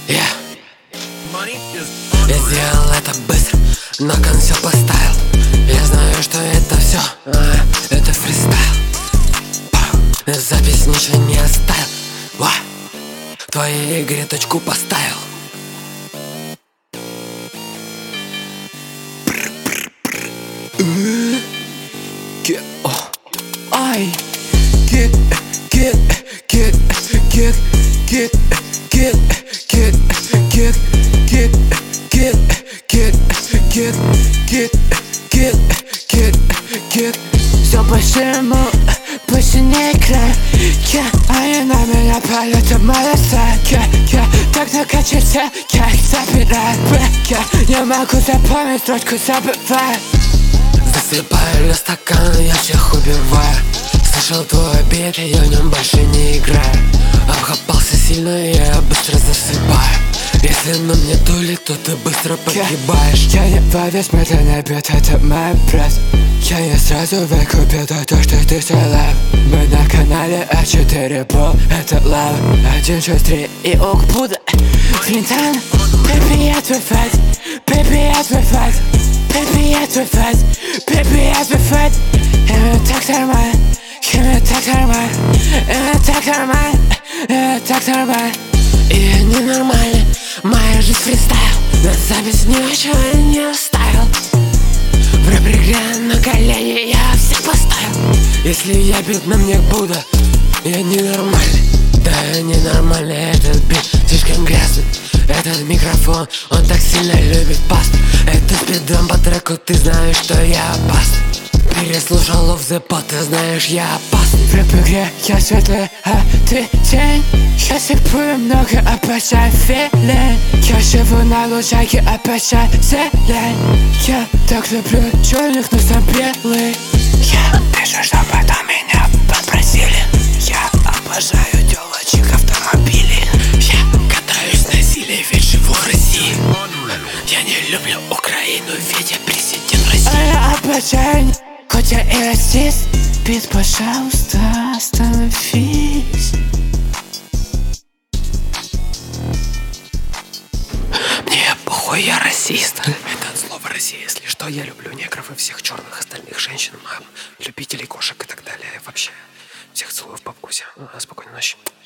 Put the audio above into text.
Я сделал это быстро, но консиль поставил. Я знаю, что это все, это фристайл. Запись ничего не оставил. В твоей игре точку поставил. Ай, все почему, пусть не край. Они на меня палят, молодцы. Так накачаться, как забирает. Не могу запомнить строчку, забываю. засыпаю стакан, я всех убиваю. Слышал твой бит, я в нем больше не играю. Обхапался сильно, я быстро засыпаю. Если на мне тулит, то ты быстро погибаешь. Я не повес медленный бит, это мой пресс. Я не сразу выкупил то, что ты селеб. Мы на канале А4 Пол, это лава. 1, 6, 3 и ук Будда. Флинтан, baby, я твой фэт. Baby, я твой фэт. Baby, я твой фэт. Baby, я твой фэт. Именно так нормально. Именно так нормально. Именно так нормально. Именно так нормально. И ненормально, моя жизнь фристайл. На запись ничего не оставил. В рэп-игре на колени я всех поставил. Если я бит на мне Будда, я ненормальный. Да, я ненормальный, этот бит слишком грязный. Этот микрофон, он так сильно любит паст. Это спидом по треку, ты знаешь, что я опасный. Переслушал Off the Pot, ты знаешь, я опасный. В рэп-игре я светлый, а ты тень. Я сыпаю много, обожаю филин. Я живу на лужайке, обожаю зелень. Я так люблю черных, но сам белый. Я пишу, что потом меня попросили. Я обожаю телочек автомобилей. Я катаюсь на силе, ведь живу в России. Я не люблю Украину, ведь я президент России. А я обожаю, хоть я и расист. Бит, пожалуйста, остановись. Мне похуй, я расист. Это от слова Россия. Если что, я люблю негров и всех черных остальных женщин, мам, любителей кошек и так далее. Вообще, всех целую в попку. Спокойной ночи.